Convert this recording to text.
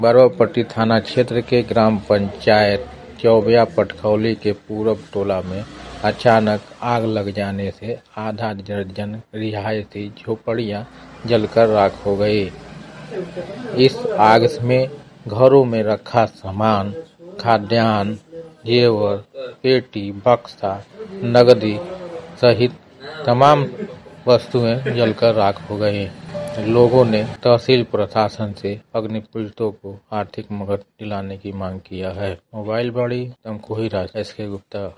बरवापट्टी थाना क्षेत्र के ग्राम पंचायत चौबिया पटखौली के पूरब टोला में अचानक आग लग जाने से आधा दर्जन रिहायशी झोपड़ियां जलकर राख हो गई। इस आग में घरों में रखा सामान, खाद्यान्न, जेवर, पेटी, बक्सा, नगदी सहित तमाम वस्तुएं जलकर राख हो गई। लोगों ने तहसील प्रशासन से अग्नि पीड़ितों को आर्थिक मदद दिलाने की मांग किया है। मोबाइल बड़ी तमकुही राज एस के गुप्ता।